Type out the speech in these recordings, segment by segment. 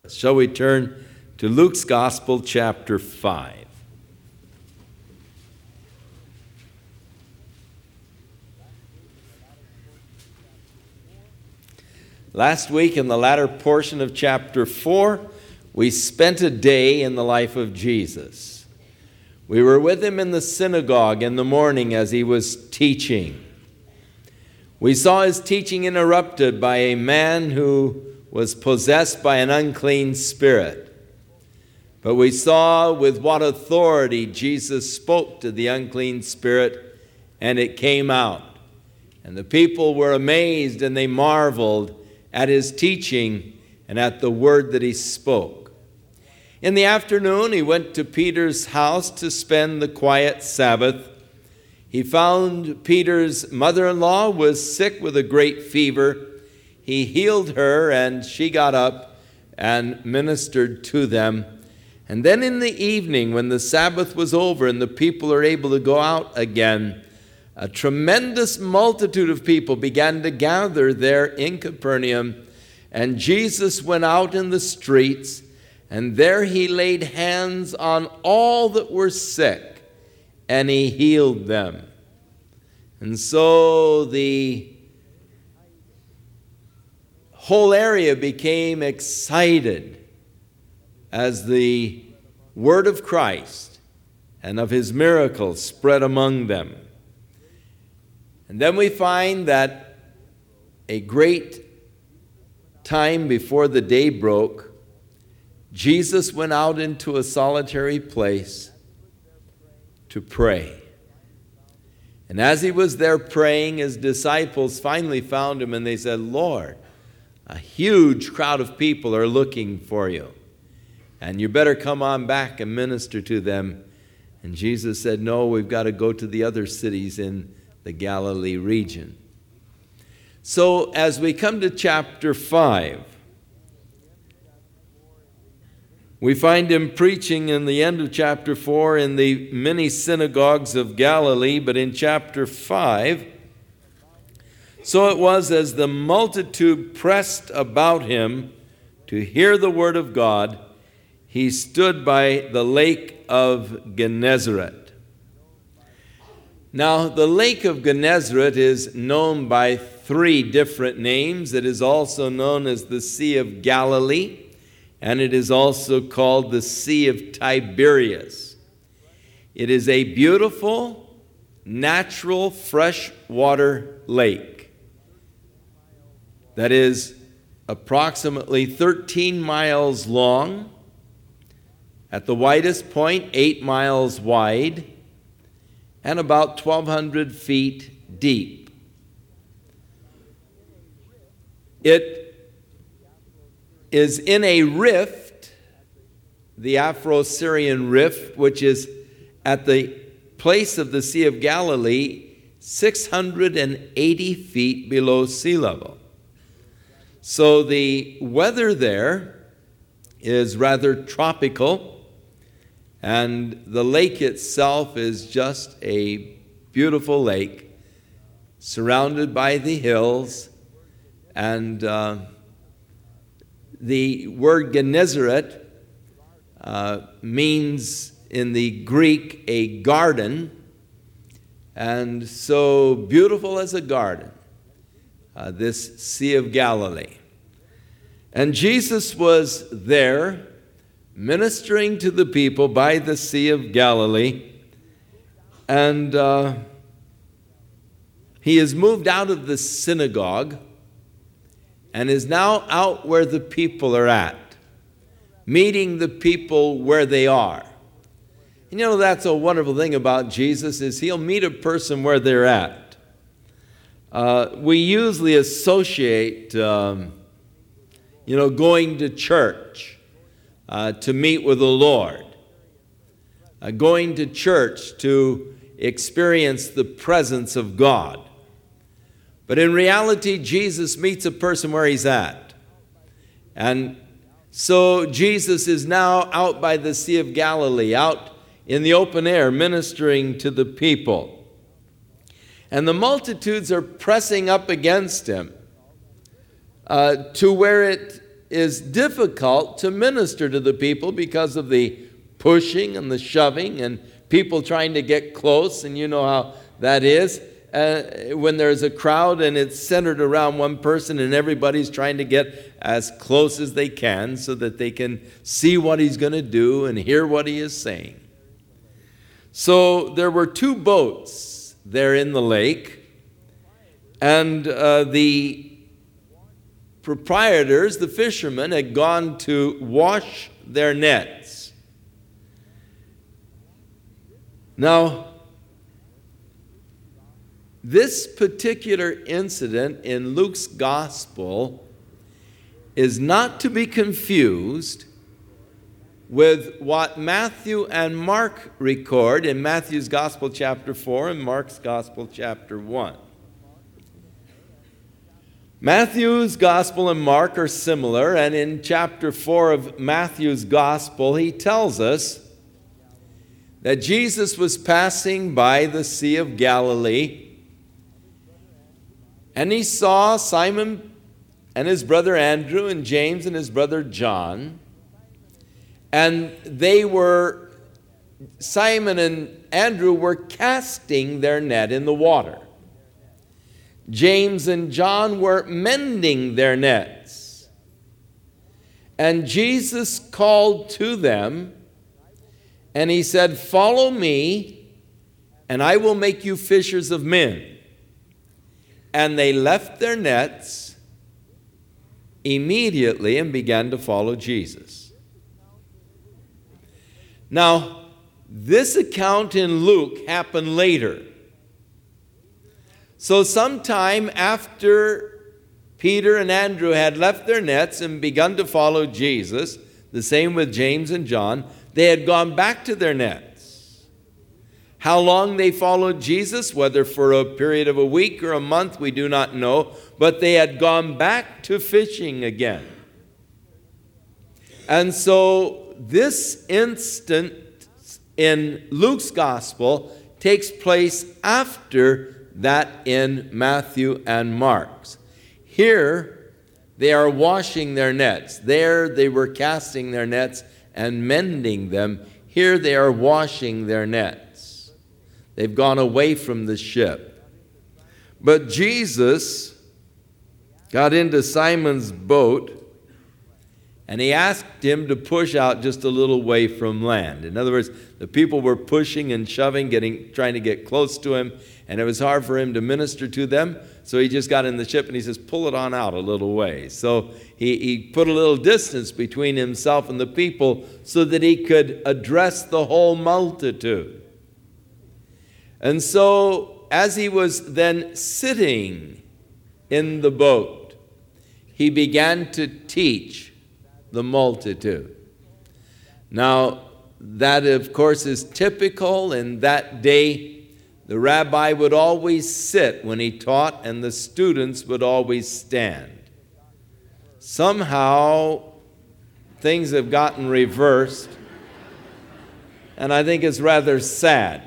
Shall we turn to Luke's Gospel, chapter 5. Last week, in the latter portion of chapter 4, we spent a day in the life of Jesus. We were with him in the synagogue in the morning as he was teaching. We saw his teaching interrupted by a man who was possessed by an unclean spirit. But we saw with what authority Jesus spoke to the unclean spirit, and it came out. And the people were amazed and they marveled at his teaching and at the word that he spoke. In the afternoon, he went to Peter's house to spend the quiet Sabbath. He found Peter's mother-in-law was sick with a great fever. He healed her, and she got up and ministered to them. And then in the evening, when the Sabbath was over and the people are able to go out again, a tremendous multitude of people began to gather there in Capernaum, and Jesus went out in the streets, and there he laid hands on all that were sick, and he healed them. And so the whole area became excited as the word of Christ and of his miracles spread among them. And then we find that a great time before the day broke, Jesus went out into a solitary place to pray. And as he was there praying, his disciples finally found him and they said, "Lord, a huge crowd of people are looking for you, and you better come on back and minister to them." And Jesus said, "No, we've got to go to the other cities in the Galilee region." So as we come to chapter 5, we find him preaching in the end of chapter 4 in the many synagogues of Galilee, but in chapter 5, "So it was as the multitude pressed about him to hear the word of God, he stood by the lake of Gennesaret." Now, the lake of Gennesaret is known by 3 different names. It is also known as the Sea of Galilee, and it is also called the Sea of Tiberias. It is a beautiful, natural, freshwater lake that is approximately 13 miles long, at the widest point 8 miles wide, and about 1,200 feet deep. It is in a rift, the Afro-Syrian rift, which is at the place of the Sea of Galilee, 680 feet below sea level. So the weather there is rather tropical, and the lake itself is just a beautiful lake surrounded by the hills. And the word Gennesaret means in the Greek a garden, and so beautiful as a garden, this Sea of Galilee. And Jesus was there ministering to the people by the Sea of Galilee, and he has moved out of the synagogue and is now out where the people are at, meeting the people where they are. And you know, that's a wonderful thing about Jesus, is he'll meet a person where they're at. We usually associate, going to church to meet with the Lord, going to church to experience the presence of God. But in reality, Jesus meets a person where he's at. And so Jesus is now out by the Sea of Galilee, out in the open air, ministering to the people. And the multitudes are pressing up against him to where it is difficult to minister to the people because of the pushing and the shoving and people trying to get close, and you know how that is. When there's a crowd and it's centered around one person and everybody's trying to get as close as they can so that they can see what he's going to do and hear what he is saying. So there were 2 boats there in the lake, and the proprietors, the fishermen, had gone to wash their nets. Now, this particular incident in Luke's gospel is not to be confused with what Matthew and Mark record in Matthew's gospel chapter 4 and Mark's gospel chapter 1. Matthew's gospel and Mark are similar, and in chapter 4 of Matthew's gospel, he tells us that Jesus was passing by the Sea of Galilee, and he saw Simon and his brother Andrew and James and his brother John. And Simon and Andrew were casting their net in the water. James and John were mending their nets. And Jesus called to them, and he said, "Follow me, and I will make you fishers of men." And they left their nets immediately and began to follow Jesus. Now, this account in Luke happened later. So sometime after Peter and Andrew had left their nets and begun to follow Jesus, the same with James and John, they had gone back to their nets. How long they followed Jesus, whether for a period of a week or a month, we do not know, but they had gone back to fishing again. And so this instance in Luke's gospel takes place after that in Matthew and Mark's. Here, they are washing their nets. There, they were casting their nets and mending them. Here, they are washing their nets. They've gone away from the ship. But Jesus got into Simon's boat, and he asked him to push out just a little way from land. In other words, the people were pushing and shoving, trying to get close to him, and it was hard for him to minister to them. So he just got in the ship and he says, "Pull it on out a little way." So he put a little distance between himself and the people so that he could address the whole multitude. And so as he was then sitting in the boat, he began to teach the multitude. Now, that of course is typical. In that day, the rabbi would always sit when he taught, and the students would always stand. Somehow, things have gotten reversed, and I think it's rather sad.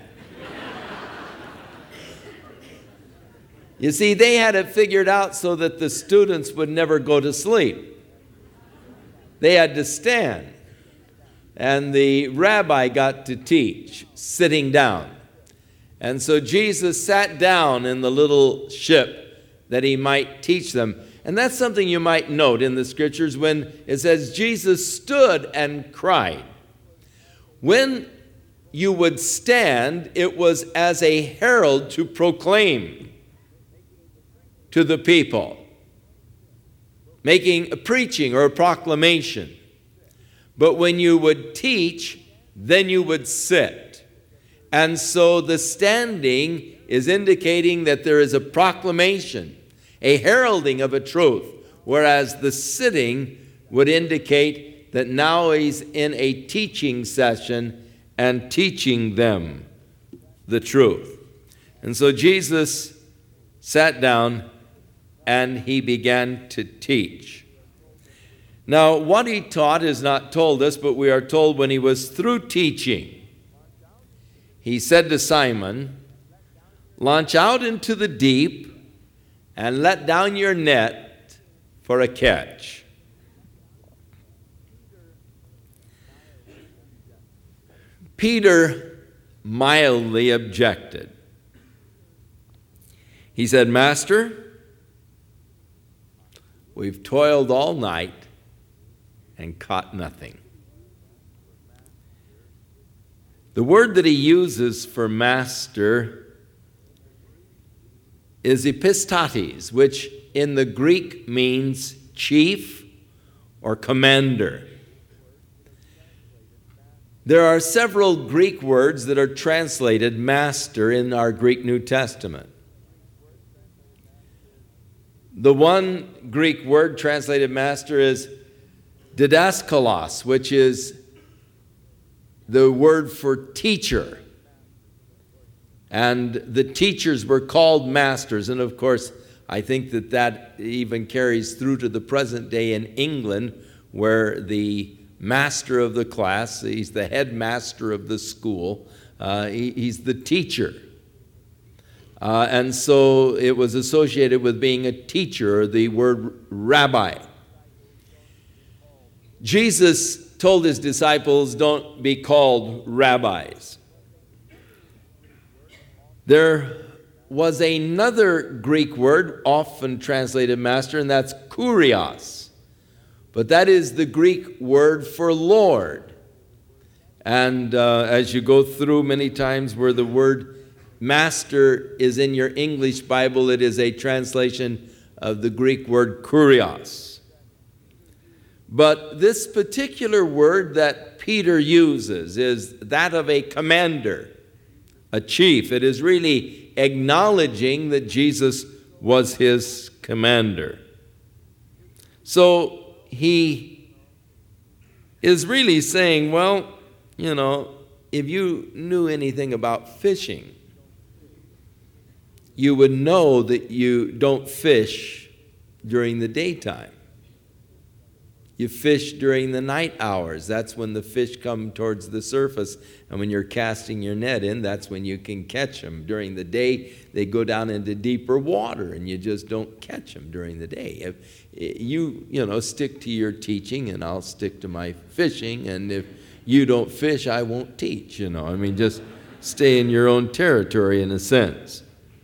You see, they had it figured out so that the students would never go to sleep. They had to stand. And the rabbi got to teach, sitting down. And so Jesus sat down in the little ship that he might teach them. And that's something you might note in the scriptures when it says Jesus stood and cried. When you would stand, it was as a herald to proclaim to the people, making a preaching or a proclamation. But when you would teach, then you would sit. And so the standing is indicating that there is a proclamation, a heralding of a truth, whereas the sitting would indicate that now he's in a teaching session and teaching them the truth. And so Jesus sat down and he began to teach. Now, what he taught is not told us, but we are told when he was through teaching, he said to Simon, "Launch out into the deep and let down your net for a catch." Peter mildly objected. He said, "Master, we've toiled all night and caught nothing." The word that he uses for master is epistates, which in the Greek means chief or commander. There are several Greek words that are translated master in our Greek New Testament. The one Greek word translated master is didaskalos, which is the word for teacher. And the teachers were called masters. And of course, I think that even carries through to the present day in England, where the master of the class, he's the headmaster of the school, he's the teacher. And so it was associated with being a teacher, or the word rabbi. Jesus told his disciples, "Don't be called rabbis." There was another Greek word, often translated master, and that's kurios. But that is the Greek word for Lord. And as you go through many times where the word master is in your English Bible, it is a translation of the Greek word kurios. But this particular word that Peter uses is that of a commander, a chief. It is really acknowledging that Jesus was his commander. So he is really saying, well, if you knew anything about fishing, you would know that you don't fish during the daytime. You fish during the night hours. That's when the fish come towards the surface. And when you're casting your net in, that's when you can catch them. During the day, they go down into deeper water, and you just don't catch them during the day. If you stick to your teaching, and I'll stick to my fishing. And if you don't fish, I won't teach. Just stay in your own territory in a sense.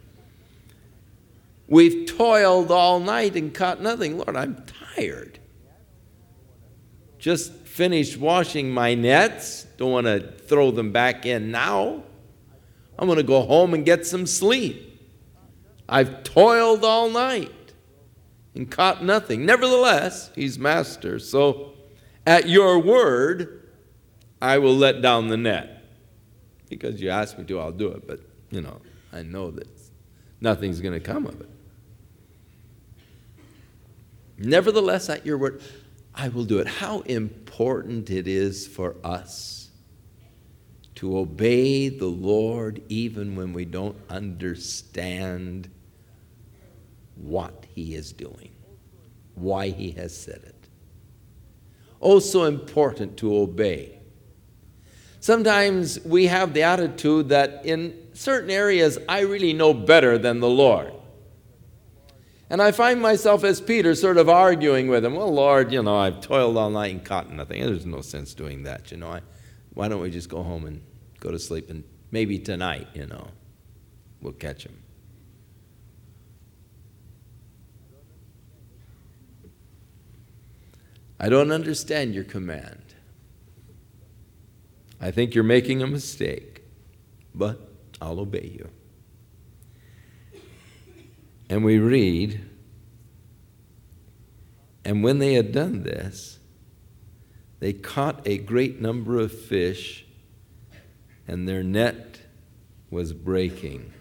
We've toiled all night and caught nothing. Lord, I'm tired. Just finished washing my nets. Don't want to throw them back in now. I'm going to go home and get some sleep. I've toiled all night and caught nothing. Nevertheless, he's master. So at your word, I will let down the net. Because you asked me to, I'll do it. But, I know that nothing's going to come of it. Nevertheless, at your word, I will do it. How important it is for us to obey the Lord even when we don't understand what he is doing, why he has said it. Oh, so important to obey. Sometimes we have the attitude that in certain areas I really know better than the Lord. And I find myself as Peter sort of arguing with him. Well, Lord, I've toiled all night and caught nothing. There's no sense doing that, Why don't we just go home and go to sleep, and maybe tonight, we'll catch him. I don't understand your command. I think you're making a mistake, but I'll obey you. And we read, and when they had done this, they caught a great number of fish, and their net was breaking.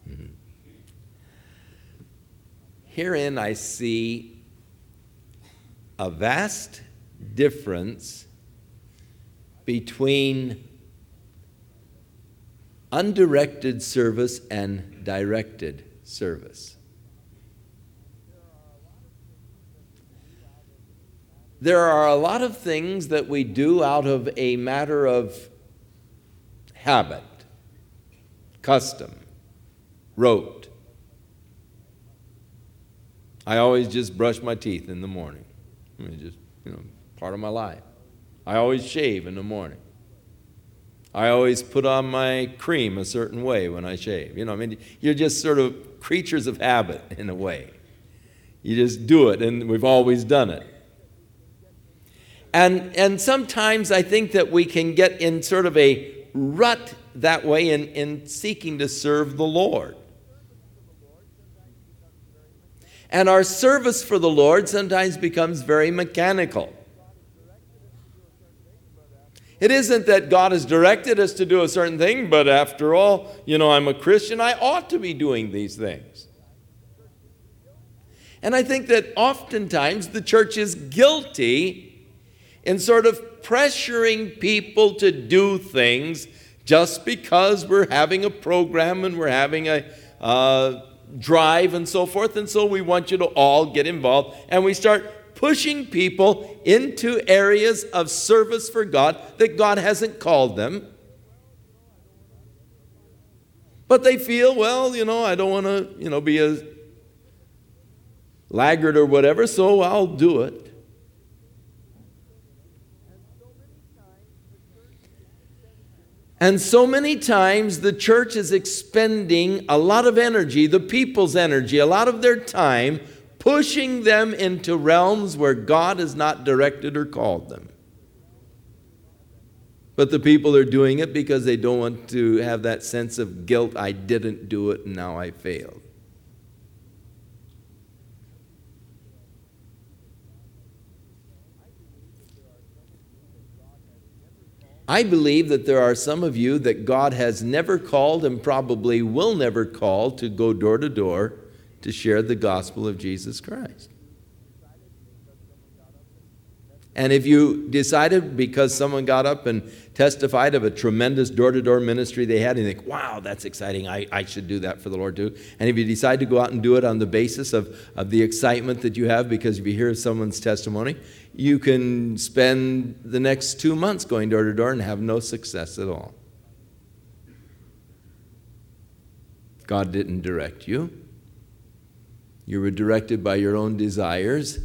Herein I see a vast difference between undirected service and directed service. There are a lot of things that we do out of a matter of habit, custom, rote. I always just brush my teeth in the morning. Part of my life. I always shave in the morning. I always put on my cream a certain way when I shave. You're just sort of creatures of habit in a way. You just do it, and we've always done it. And sometimes I think that we can get in sort of a rut that way in seeking to serve the Lord. And our service for the Lord sometimes becomes very mechanical. It isn't that God has directed us to do a certain thing, but after all, I'm a Christian, I ought to be doing these things. And I think that oftentimes the church is guilty in sort of pressuring people to do things just because we're having a program and we're having a drive and so forth, and so we want you to all get involved, and we start pushing people into areas of service for God that God hasn't called them. But they feel, I don't want to, be a laggard or whatever, so I'll do it. And so many times the church is expending a lot of energy, the people's energy, a lot of their time, pushing them into realms where God has not directed or called them. But the people are doing it because they don't want to have that sense of guilt. I didn't do it and now I failed. I believe that there are some of you that God has never called and probably will never call to go door to door to share the gospel of Jesus Christ. And if you decided because someone got up and testified of a tremendous door-to-door ministry they had, and you think, wow, that's exciting, I should do that for the Lord too. And if you decide to go out and do it on the basis of the excitement that you have because if you hear someone's testimony, you can spend the next 2 months going door to door and have no success at all. God didn't direct you. You were directed by your own desires,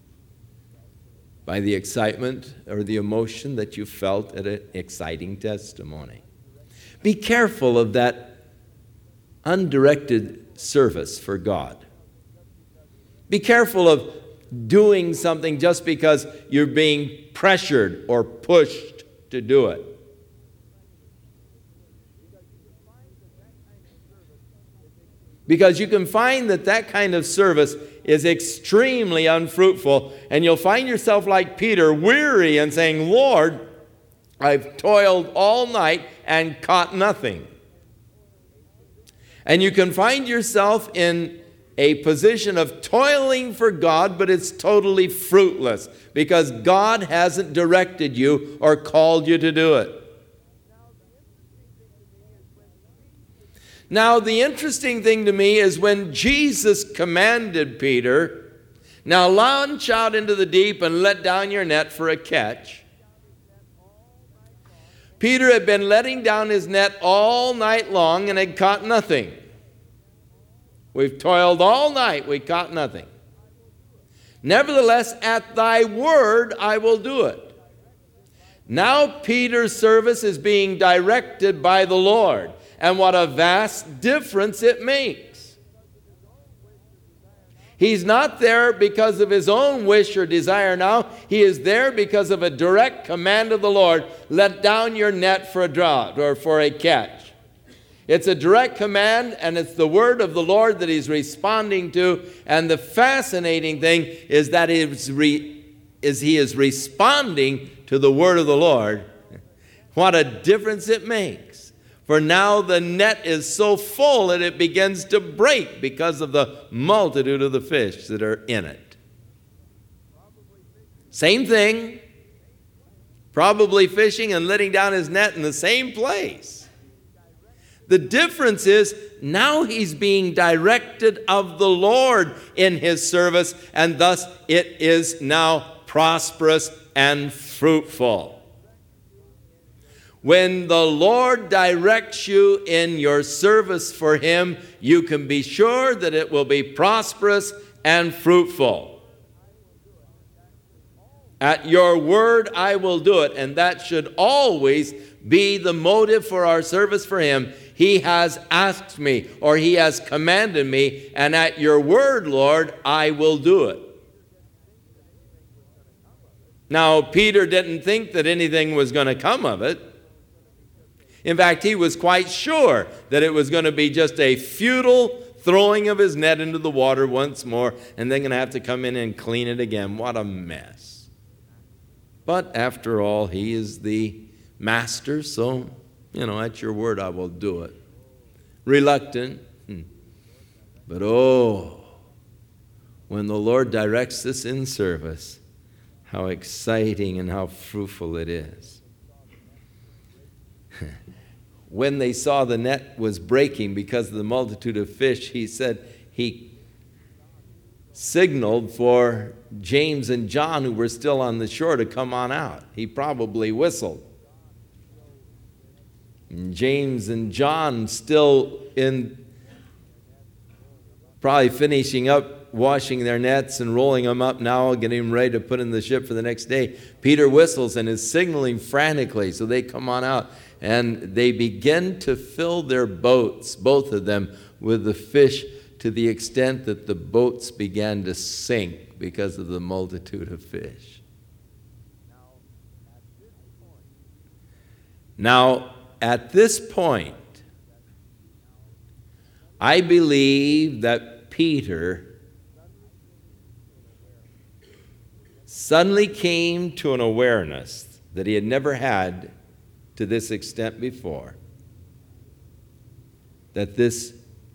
by the excitement or the emotion that you felt at an exciting testimony. Be careful of that undirected service for God. Be careful of doing something just because you're being pressured or pushed to do it. Because you can find that kind of service is extremely unfruitful, and you'll find yourself like Peter, weary and saying, Lord, I've toiled all night and caught nothing. And you can find yourself in a position of toiling for God, but it's totally fruitless because God hasn't directed you or called you to do it. Now, the interesting thing to me is when Jesus commanded Peter, now launch out into the deep and let down your net for a catch. Peter had been letting down his net all night long and had caught nothing. We've toiled all night, we caught nothing. Nevertheless, at thy word I will do it. Now Peter's service is being directed by the Lord. And what a vast difference it makes. He's not there because of his own wish or desire now. He is there because of a direct command of the Lord. Let down your net for a draught or for a catch. It's a direct command, and it's the word of the Lord that he's responding to. And the fascinating thing is that he is responding to the word of the Lord. What a difference it makes. For now the net is so full that it begins to break because of the multitude of the fish that are in it. Same thing. Probably fishing and letting down his net in the same place. The difference is now he's being directed of the Lord in his service, and thus it is now prosperous and fruitful. When the Lord directs you in your service for him, you can be sure that it will be prosperous and fruitful. At your word I will do it. And that should always be the motive for our service for him. He has asked me, or he has commanded me, and at your word, Lord, I will do it. Now, Peter didn't think that anything was going to come of it. In fact, he was quite sure that it was going to be just a futile throwing of his net into the water once more, and then going to have to come in and clean it again. What a mess. But after all, he is the master, so, at your word I will do it. Reluctant. But when the Lord directs this in service, how exciting and how fruitful it is. When they saw the net was breaking because of the multitude of fish, he signaled for James and John, who were still on the shore, to come on out. He probably whistled. And James and John still probably finishing up washing their nets and rolling them up now, getting them ready to put in the ship for the next day. Peter whistles and is signaling frantically, so they come on out. And they begin to fill their boats, both of them, with the fish to the extent that the boats began to sink because of the multitude of fish. Now, at this point, I believe that Peter suddenly came to an awareness that he had never had to this extent before, that this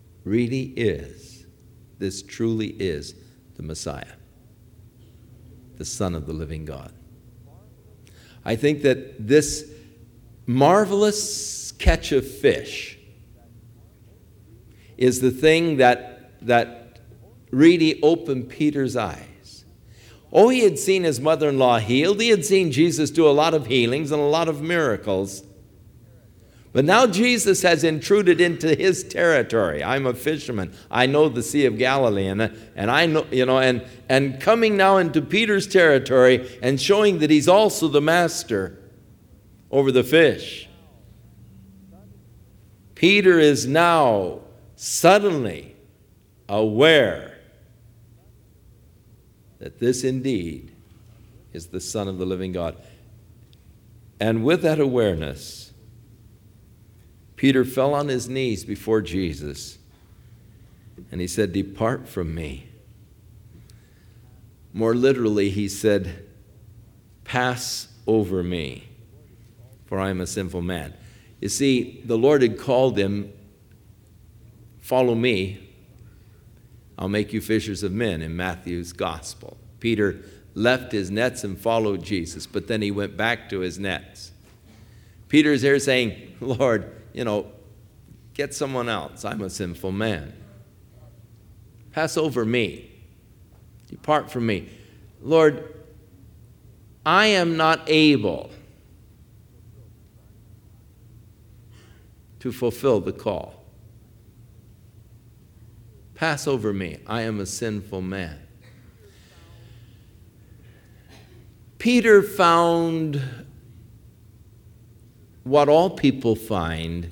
truly is the Messiah, the Son of the living God. I think that this marvelous catch of fish is the thing that really opened Peter's eyes. Oh, he had seen his mother-in-law healed. He had seen Jesus do a lot of healings and a lot of miracles. But now Jesus has intruded into his territory. I'm a fisherman. I know the Sea of Galilee, and I know, and coming now into Peter's territory and showing that he's also the master over the fish. Peter is now suddenly aware that this indeed is the Son of the living God. And with that awareness, Peter fell on his knees before Jesus, and he said, "Depart from me." More literally, he said, "Pass over me, for I am a sinful man." You see, the Lord had called him, "Follow me, I'll make you fishers of men," in Matthew's gospel. Peter left his nets and followed Jesus, but then he went back to his nets. Peter's here saying, "Lord, get someone else. I'm a sinful man. Pass over me. Depart from me. Lord, I am not able to fulfill the call. Pass over me. I am a sinful man." Peter found what all people find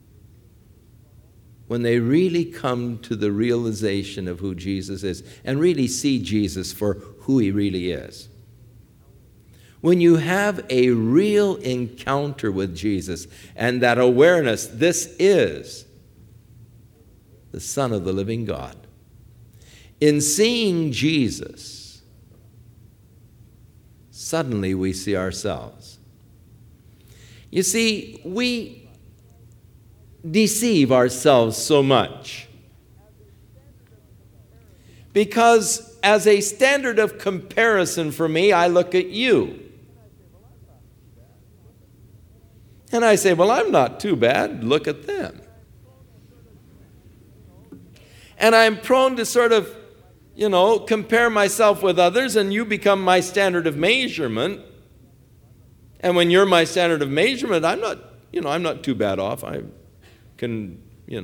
when they really come to the realization of who Jesus is and really see Jesus for who he really is. When you have a real encounter with Jesus and that awareness, this is the Son of the living God. In seeing Jesus, suddenly we see ourselves. You see, we deceive ourselves so much because as a standard of comparison for me, I look at you. And I say, well, I'm not too bad. Look at them. And I'm prone to sort of, compare myself with others, and you become my standard of measurement. And when you're my standard of measurement, I'm not too bad off. I can,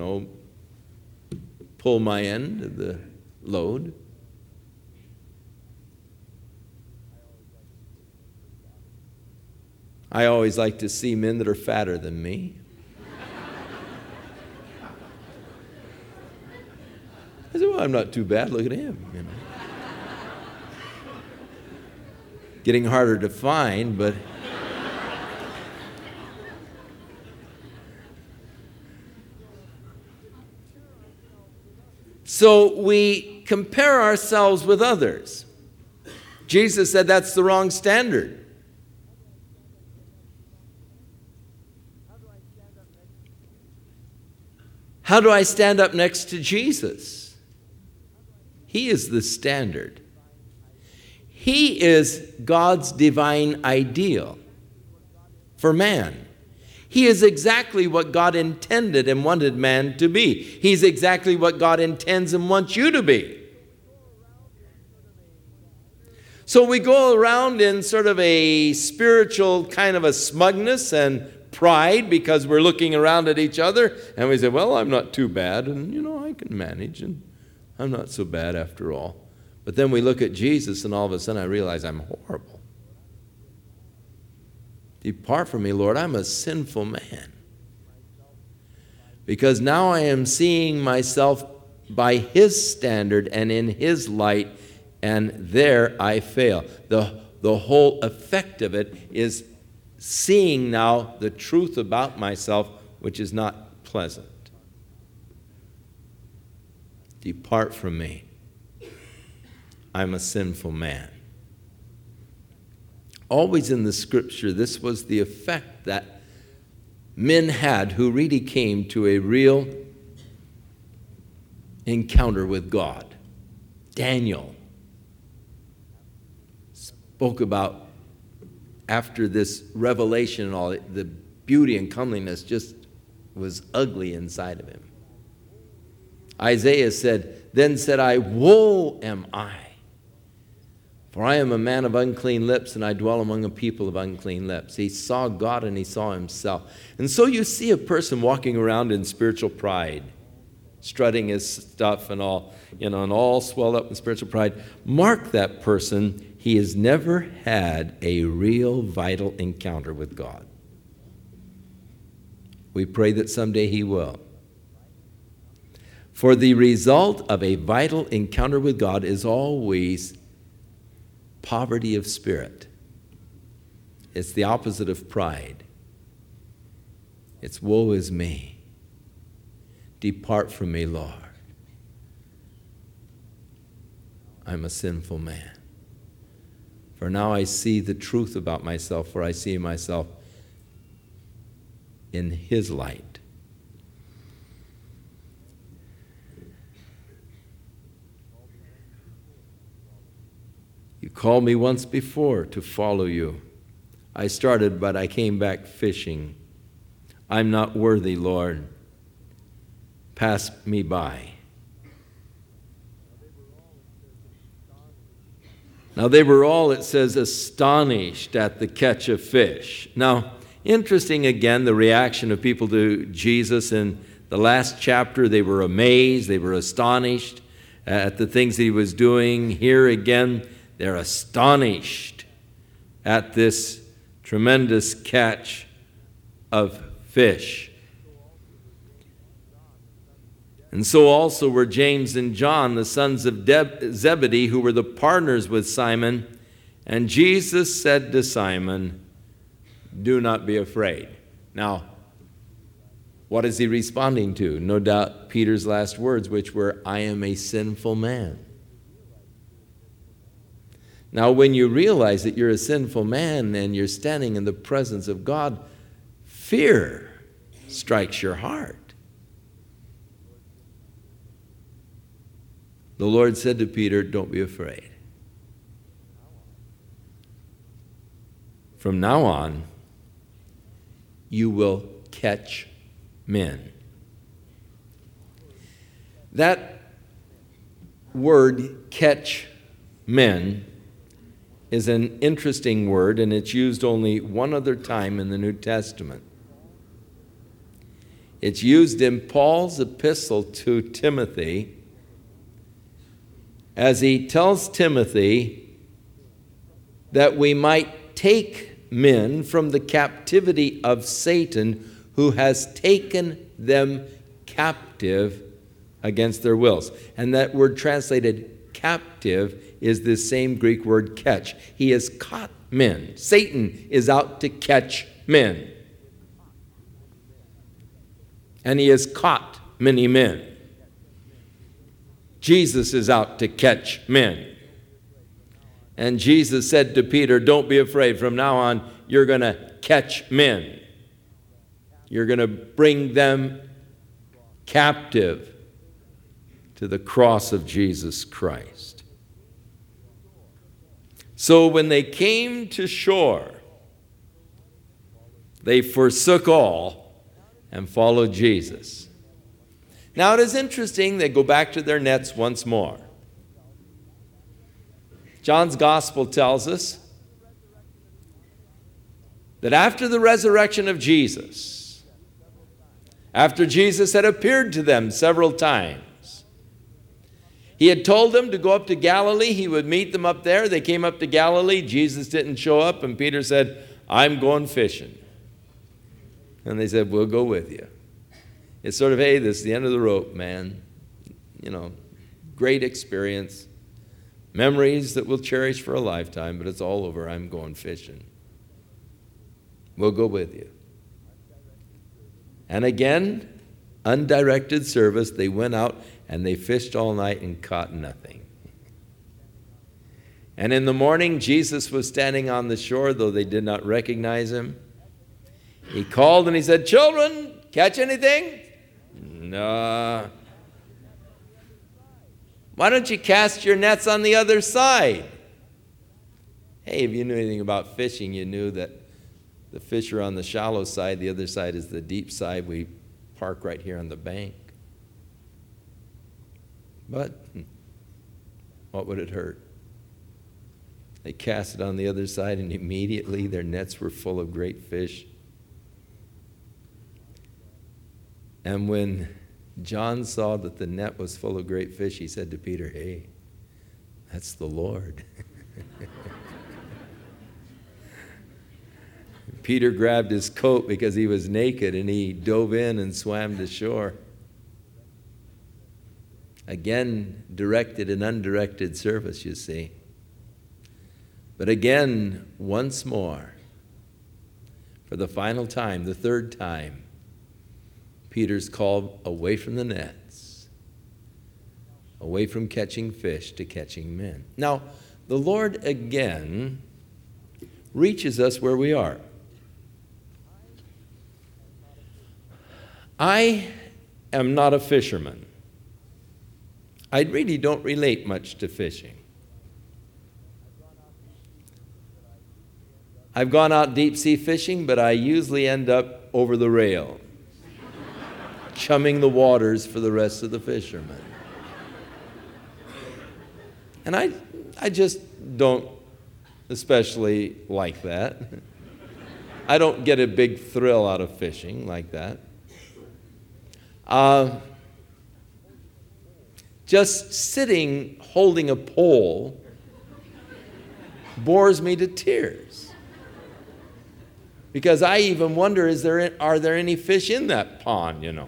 pull my end of the load. I always like to see men that are fatter than me. I said, well, I'm not too bad. Look at him, you know. Getting harder to find, but so we compare ourselves with others. Jesus said that's the wrong standard. How do I stand up next to Jesus? He is the standard. He is God's divine ideal for man. He is exactly what God intended and wanted man to be. He's exactly what God intends and wants you to be. So we go around in sort of a spiritual kind of a smugness and pride because we're looking around at each other and we say, well, I'm not too bad and, I can manage and I'm not so bad after all. But then we look at Jesus and all of a sudden I realize I'm horrible. Depart from me, Lord, I'm a sinful man. Because now I am seeing myself by His standard and in His light, and there I fail. The whole effect of it is seeing now the truth about myself, which is not pleasant. Depart from me. I'm a sinful man. Always in the Scripture, this was the effect that men had who really came to a real encounter with God. Daniel spoke about, after this revelation and all, the beauty and comeliness just was ugly inside of him. Isaiah said, then said I, woe am I, for I am a man of unclean lips, and I dwell among a people of unclean lips. He saw God and he saw himself. And so you see a person walking around in spiritual pride, strutting his stuff and all, and all swelled up in spiritual pride. Mark that person. He has never had a real vital encounter with God. We pray that someday he will. For the result of a vital encounter with God is always poverty of spirit. It's the opposite of pride. It's woe is me. Depart from me, Lord. I'm a sinful man. For now I see the truth about myself, for I see myself in His light. You called me once before to follow you. I started, but I came back fishing. I'm not worthy, Lord. Pass me by. Now they were all, it says, astonished at the catch of fish. Now, interesting again, the reaction of people to Jesus in the last chapter. They were amazed, they were astonished at the things He was doing. Here again, they're astonished at this tremendous catch of fish. And so also were James and John, the sons of Zebedee, who were the partners with Simon. And Jesus said to Simon, do not be afraid. Now, what is he responding to? No doubt Peter's last words, which were, I am a sinful man. Now, when you realize that you're a sinful man and you're standing in the presence of God, fear strikes your heart. The Lord said to Peter, don't be afraid. From now on, you will catch men. That word, catch men, is an interesting word, and it's used only one other time in the New Testament. It's used in Paul's epistle to Timothy, as he tells Timothy that we might take men from the captivity of Satan, who has taken them captive against their wills. And that word translated captive is this same Greek word catch. He has caught men. Satan is out to catch men. And he has caught many men. Jesus is out to catch men. And Jesus said to Peter, don't be afraid. From now on, you're going to catch men. You're going to bring them captive to the cross of Jesus Christ. So when they came to shore, they forsook all and followed Jesus. Now it is interesting, they go back to their nets once more. John's gospel tells us that after the resurrection of Jesus, after Jesus had appeared to them several times, he had told them to go up to Galilee. He would meet them up there. They came up to Galilee. Jesus didn't show up, and Peter said, I'm going fishing. And they said, we'll go with you. It's sort of, hey, this is the end of the rope, man. You know, great experience. Memories that we'll cherish for a lifetime, but it's all over. I'm going fishing. We'll go with you. And again, undirected service, they went out and they fished all night and caught nothing. And in the morning, Jesus was standing on the shore, though they did not recognize him. He called and he said, children, catch anything? No. Why don't you cast your nets on the other side? Hey, if you knew anything about fishing, you knew that the fish are on the shallow side. The other side is the deep side. We park right here on the bank. But what would it hurt? They cast it on the other side, and immediately their nets were full of great fish. And when John saw that the net was full of great fish, he said to Peter, hey, that's the Lord. Peter grabbed his coat because he was naked, and he dove in and swam to shore. Again, directed and undirected service, you see. But again, once more, for the final time, the third time, Peter's called away from the nets, away from catching fish to catching men. Now, the Lord again reaches us where we are. I am not a fisherman. I really don't relate much to fishing. I've gone out deep sea fishing, but I usually end up over the rail, chumming the waters for the rest of the fishermen. And I just don't especially like that. I don't get a big thrill out of fishing like that. Just sitting holding a pole bores me to tears. Because I even wonder, are there any fish in that pond, you know?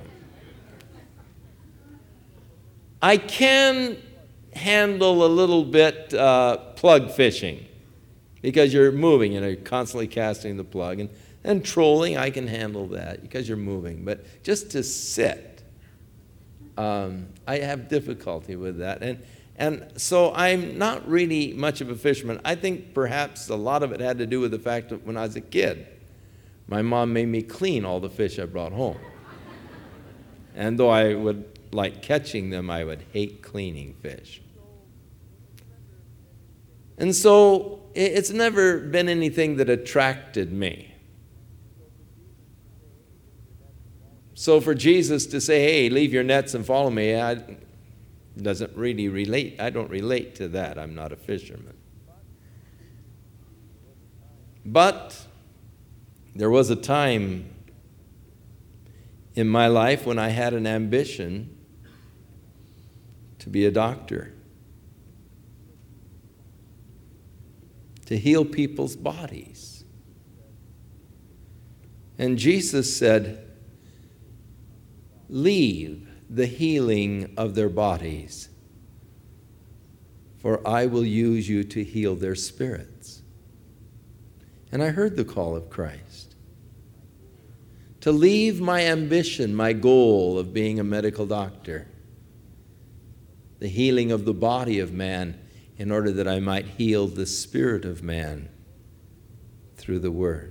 I can handle a little bit plug fishing because you're moving and you're constantly casting the plug. And trolling, I can handle that because you're moving. But just to sit, I have difficulty with that. And so I'm not really much of a fisherman. I think perhaps a lot of it had to do with the fact that when I was a kid, my mom made me clean all the fish I brought home. And though I would like catching them, I would hate cleaning fish. And so it's never been anything that attracted me. So for Jesus to say, hey, leave your nets and follow me, doesn't really relate. I don't relate to that. I'm not a fisherman. But there was a time in my life when I had an ambition to be a doctor, to heal people's bodies. And Jesus said, leave the healing of their bodies, for I will use you to heal their spirits. And I heard the call of Christ to leave my ambition, my goal of being a medical doctor, the healing of the body of man, in order that I might heal the spirit of man through the Word.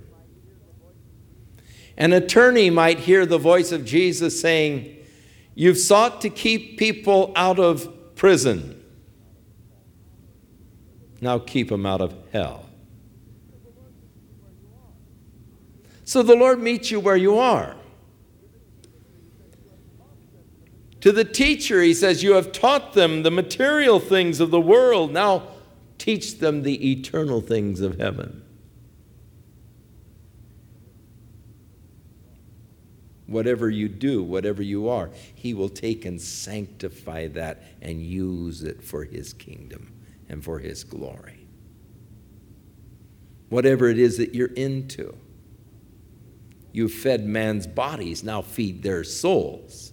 An attorney might hear the voice of Jesus saying, you've sought to keep people out of prison. Now keep them out of hell. So the Lord meets you where you are. To the teacher, he says, you have taught them the material things of the world. Now teach them the eternal things of heaven. Whatever you do, whatever you are, he will take and sanctify that and use it for his kingdom and for his glory. Whatever it is that you're into. You fed man's bodies, now feed their souls.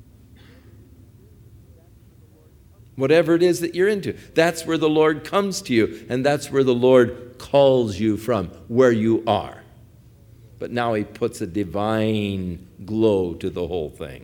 Whatever it is that you're into, that's where the Lord comes to you, and that's where the Lord calls you from, where you are. But now he puts a divine glow to the whole thing.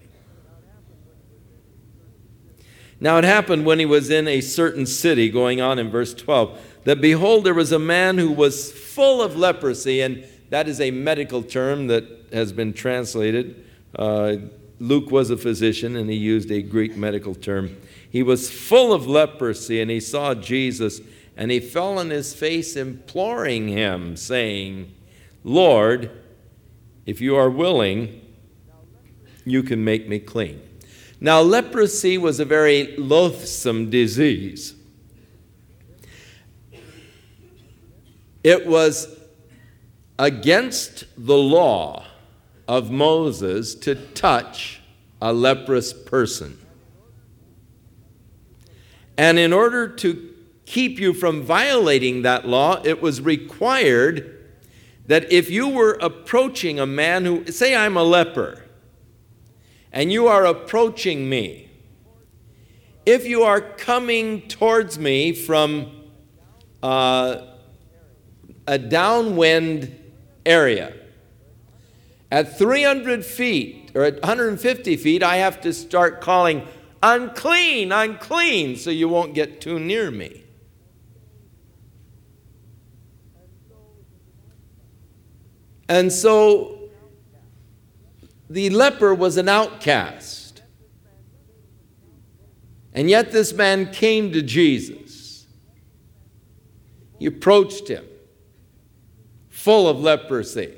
Now it happened when he was in a certain city, going on in verse 12, that behold, there was a man who was full of leprosy, and that is a medical term that has been translated. Luke was a physician, and he used a Greek medical term. He was full of leprosy, and he saw Jesus, and he fell on his face, imploring him, saying, Lord, if you are willing, you can make me clean. Now, leprosy was a very loathsome disease. It was against the law of Moses to touch a leprous person. And in order to keep you from violating that law, it was required that if you were approaching a man who, say I'm a leper, and you are approaching me, if you are coming towards me from a downwind area, at 300 feet or at 150 feet, I have to start calling, unclean, unclean, so you won't get too near me. And so the leper was an outcast. And yet this man came to Jesus. He approached him, full of leprosy.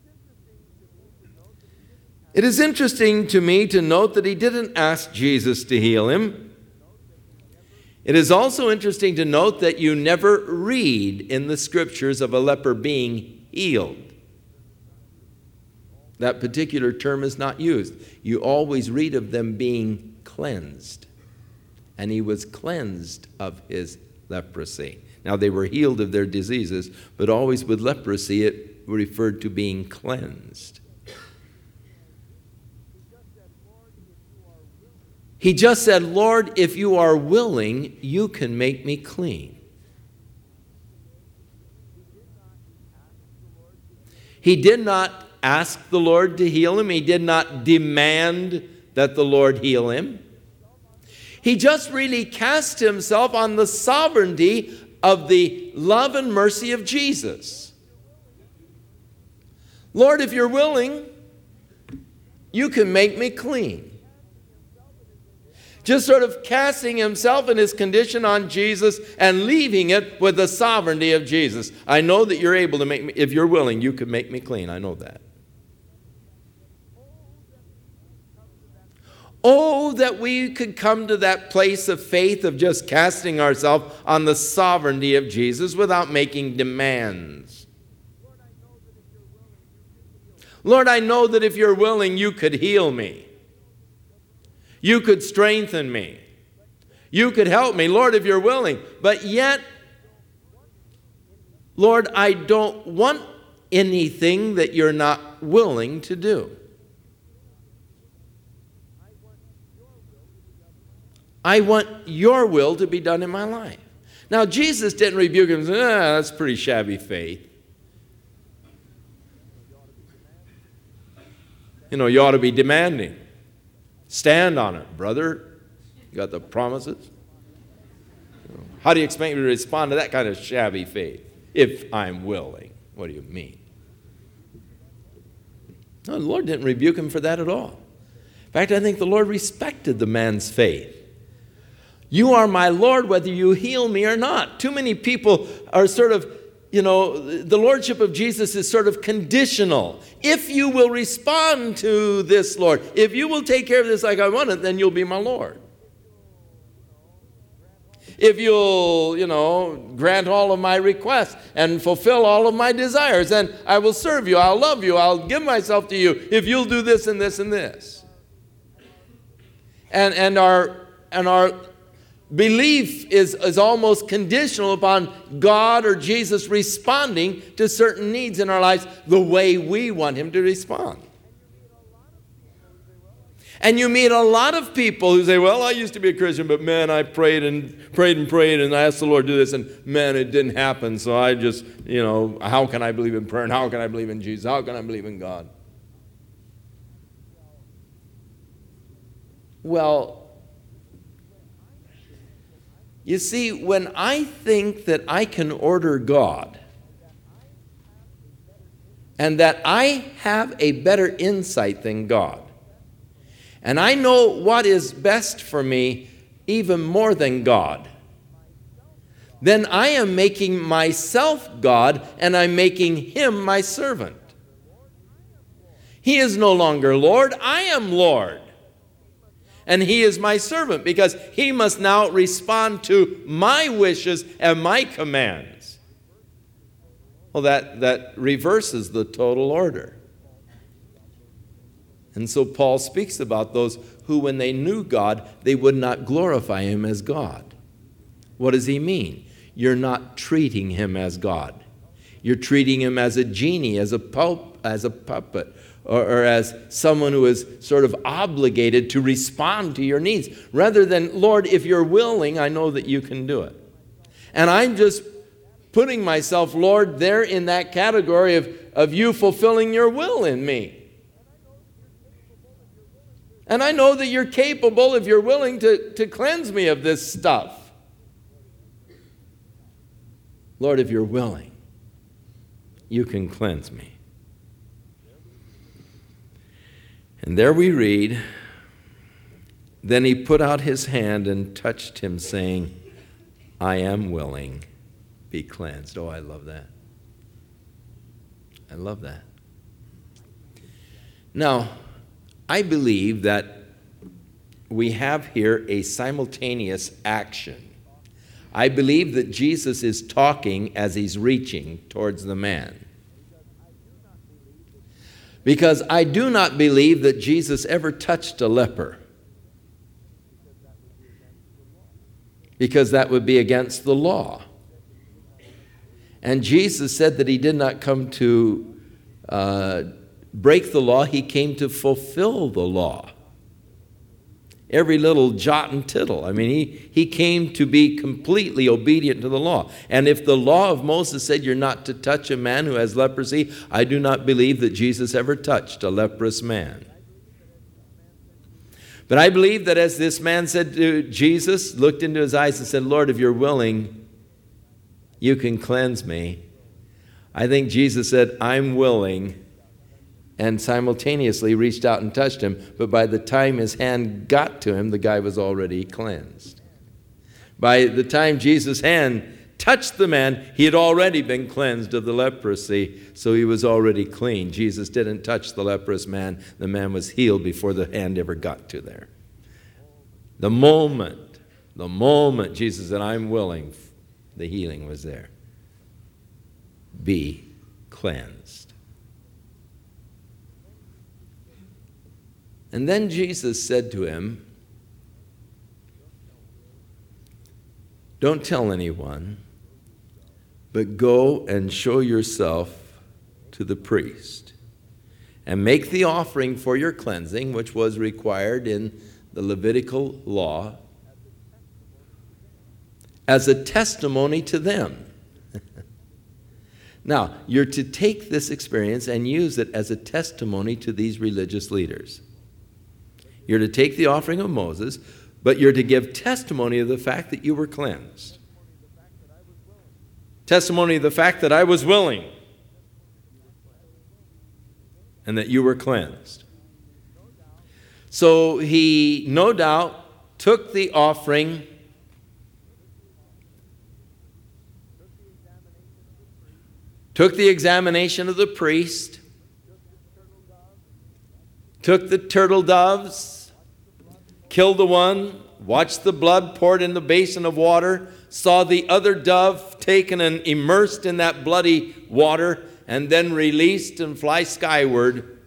It is interesting to me to note that he didn't ask Jesus to heal him. It is also interesting to note that you never read in the scriptures of a leper being healed. That particular term is not used. You always read of them being cleansed. And he was cleansed of his leprosy. Now, they were healed of their diseases, but always with leprosy it referred to being cleansed. He just said, Lord, if you are willing, you can make me clean. He did not ask the Lord to heal him. He did not demand that the Lord heal him. He just really cast himself on the sovereignty of the love and mercy of Jesus. Lord, if you're willing, you can make me clean. Just sort of casting himself and his condition on Jesus and leaving it with the sovereignty of Jesus. I know that you're able to make me, if you're willing, you could make me clean. I know that. Oh, that we could come to that place of faith of just casting ourselves on the sovereignty of Jesus without making demands. Lord, I know that if you're willing, you could heal me. You could strengthen me. You could help me, Lord, if you're willing. But yet, Lord, I don't want anything that you're not willing to do. I want your will to be done in my life. Now, Jesus didn't rebuke him and say, that's pretty shabby faith. You ought to be demanding. Stand on it, brother. You got the promises. How do you expect me to respond to that kind of shabby faith? If I'm willing. What do you mean? No, the Lord didn't rebuke him for that at all. In fact, I think the Lord respected the man's faith. You are my Lord whether you heal me or not. Too many people are sort of, the lordship of Jesus is sort of conditional. If you will respond to this, Lord, if you will take care of this like I want it, then you'll be my Lord. If you'll, grant all of my requests and fulfill all of my desires, then I will serve you, I'll love you, I'll give myself to you if you'll do this and this and this. And our belief is almost conditional upon God or Jesus responding to certain needs in our lives the way we want him to respond. And you meet a lot of people who say, well, I used to be a Christian, but man, I prayed and prayed and prayed, and I asked the Lord to do this, and man, it didn't happen. So I just, how can I believe in prayer, and how can I believe in Jesus? How can I believe in God? Well, you see, when I think that I can order God and that I have a better insight than God, and I know what is best for me even more than God, then I am making myself God and I'm making him my servant. He is no longer Lord, I am Lord. And he is my servant because he must now respond to my wishes and my commands. Well, that reverses the total order. And so Paul speaks about those who, when they knew God, they would not glorify him as God. What does he mean? You're not treating him as God. You're treating him as a genie, as a puppet, or as someone who is sort of obligated to respond to your needs, rather than, Lord, if you're willing, I know that you can do it. And I'm just putting myself, Lord, there in that category of you fulfilling your will in me. And I know that you're capable, if you're willing, to cleanse me of this stuff. Lord, if you're willing, you can cleanse me. And there we read, then he put out his hand and touched him, saying, I am willing, be cleansed. Oh, I love that. I love that. Now, I believe that we have here a simultaneous action. I believe that Jesus is talking as he's reaching towards the man. Because I do not believe that Jesus ever touched a leper. Because that would be against the law. And Jesus said that he did not come to break the law, he came to fulfill the law. Every little jot and tittle. I mean, he came to be completely obedient to the law. And if the law of Moses said you're not to touch a man who has leprosy, I do not believe that Jesus ever touched a leprous man. But I believe that as this man said to Jesus, looked into his eyes and said, Lord, if you're willing, you can cleanse me. I think Jesus said, I'm willing, and simultaneously reached out and touched him. But by the time his hand got to him, the guy was already cleansed. By the time Jesus' hand touched the man, he had already been cleansed of the leprosy, so he was already clean. Jesus didn't touch the leprous man. The man was healed before the hand ever got to there. The moment Jesus said, I'm willing, the healing was there. Be cleansed. And then Jesus said to him, don't tell anyone, but go and show yourself to the priest, and make the offering for your cleansing, which was required in the Levitical law, as a testimony to them. Now, you're to take this experience and use it as a testimony to these religious leaders. You're to take the offering of Moses, but you're to give testimony of the fact that you were cleansed. Testimony of the fact that I was willing and that you were cleansed. So he, no doubt, took the offering, took the examination of the priest, took the turtle doves, killed the one, watched the blood poured in the basin of water, saw the other dove taken and immersed in that bloody water, and then released and fly skyward.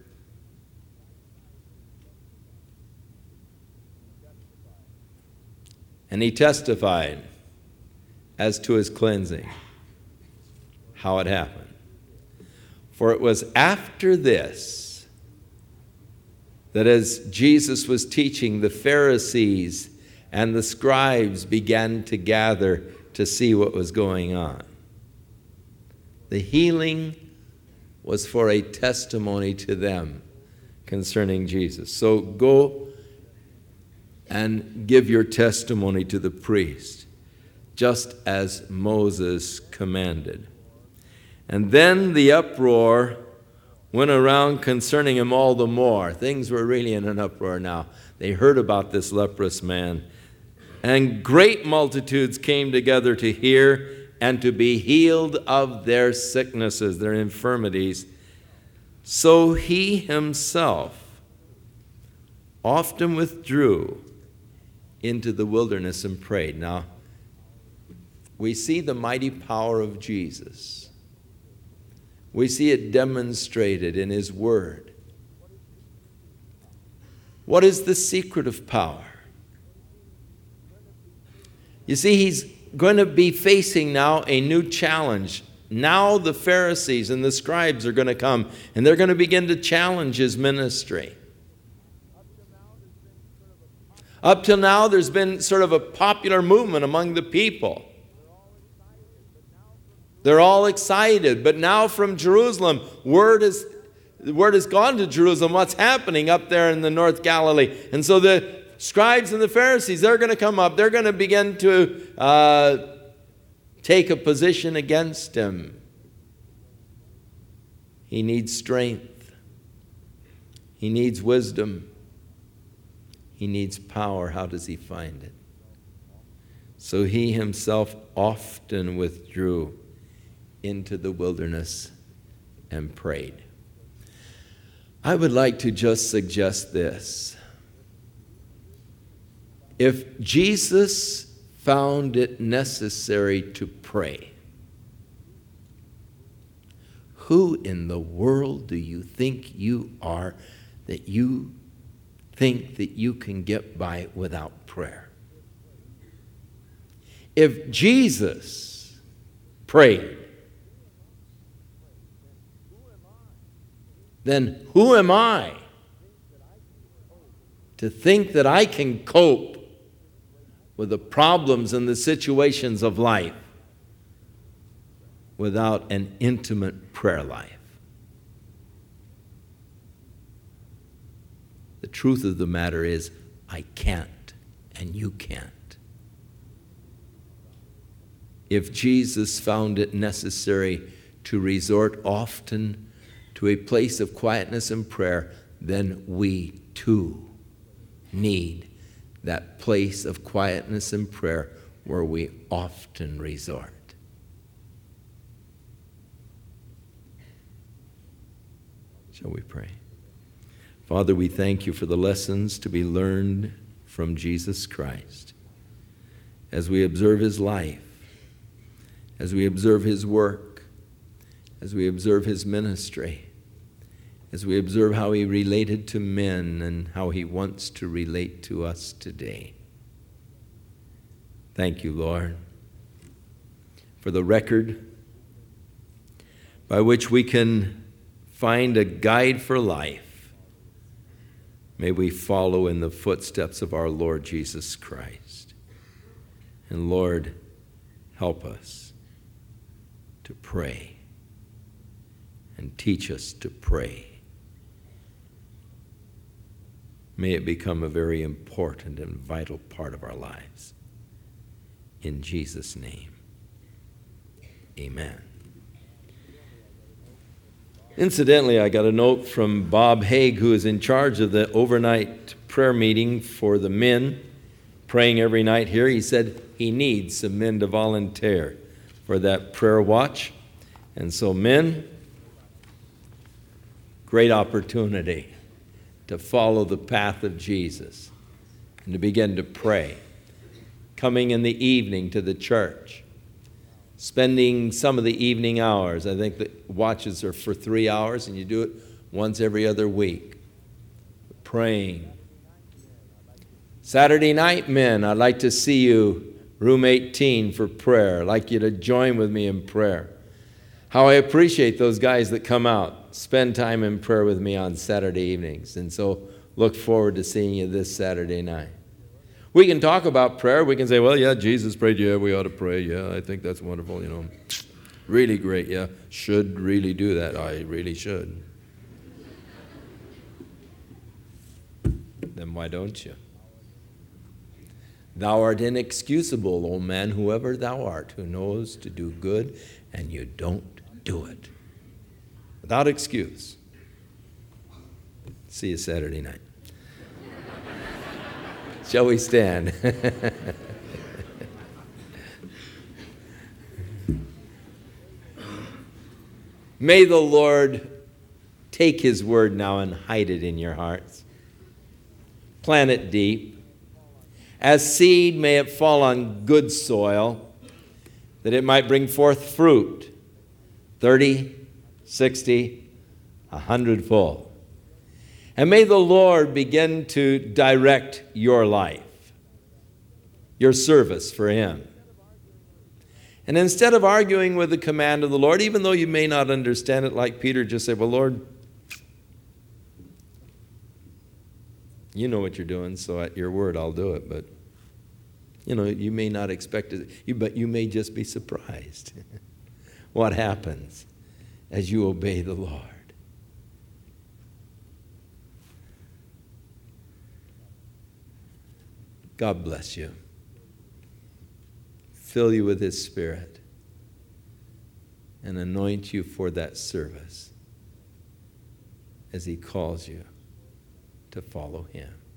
And he testified as to his cleansing, how it happened. For it was after this that as Jesus was teaching, the Pharisees and the scribes began to gather to see what was going on. The healing was for a testimony to them concerning Jesus. So go and give your testimony to the priest, just as Moses commanded. And then the uproar went around concerning him all the more. Things were really in an uproar now. They heard about this leprous man. And great multitudes came together to hear and to be healed of their sicknesses, their infirmities. So he himself often withdrew into the wilderness and prayed. Now, we see the mighty power of Jesus. We see it demonstrated in his word. What is the secret of power? You see, he's going to be facing now a new challenge. Now the Pharisees and the scribes are going to come, and they're going to begin to challenge his ministry. Up till now, there's been sort of a popular movement among the people. They're all excited, but now from Jerusalem, word has gone to Jerusalem what's happening up there in the North Galilee. And so the scribes and the Pharisees, they're going to come up. They're going to begin to take a position against him. He needs strength. He needs wisdom. He needs power. How does he find it? So he himself often withdrew into the wilderness and prayed. I would like to just suggest this. If Jesus found it necessary to pray, who in the world do you think you are that you think that you can get by without prayer? If Jesus prayed, then who am I to think that I can cope with the problems and the situations of life without an intimate prayer life? The truth of the matter is, I can't, and you can't. If Jesus found it necessary to resort often to a place of quietness and prayer, then we too need that place of quietness and prayer where we often resort. Shall we pray? Father, we thank you for the lessons to be learned from Jesus Christ as we observe his life, as we observe his work, as we observe his ministry, as we observe how he related to men and how he wants to relate to us today. Thank you, Lord, for the record by which we can find a guide for life, may we follow in the footsteps of our Lord Jesus Christ. And Lord, help us to pray and teach us to pray. May it become a very important and vital part of our lives. In Jesus' name, amen. Incidentally, I got a note from Bob Haig, who is in charge of the overnight prayer meeting for the men, praying every night here. He said he needs some men to volunteer for that prayer watch. And so, men, great opportunity to follow the path of Jesus and to begin to pray. Coming in the evening to the church, spending some of the evening hours. I think the watches are for 3 hours, and you do it once every other week. Praying. Saturday night, men, I'd like to see you, room 18, for prayer. I'd like you to join with me in prayer. How I appreciate those guys that come out, spend time in prayer with me on Saturday evenings. And so look forward to seeing you this Saturday night. We can talk about prayer. We can say, well, yeah, Jesus prayed. Yeah, we ought to pray. Yeah, I think that's wonderful, Really great, yeah. Should really do that. I really should. Then why don't you? Thou art inexcusable, O man, whoever thou art, who knows to do good, and you don't do it. Without excuse. See you Saturday night. Shall we stand? May the Lord take his word now and hide it in your hearts. Plant it deep. As seed, may it fall on good soil, that it might bring forth fruit, 30, 60, 100-fold. And may the Lord begin to direct your life, your service for him. And instead of arguing with the command of the Lord, even though you may not understand it like Peter, just say, well, Lord, you know what you're doing, so at your word I'll do it. But, you may not expect it, but you may just be surprised what happens as you obey the Lord. God bless you. Fill you with his Spirit and anoint you for that service as he calls you to follow him.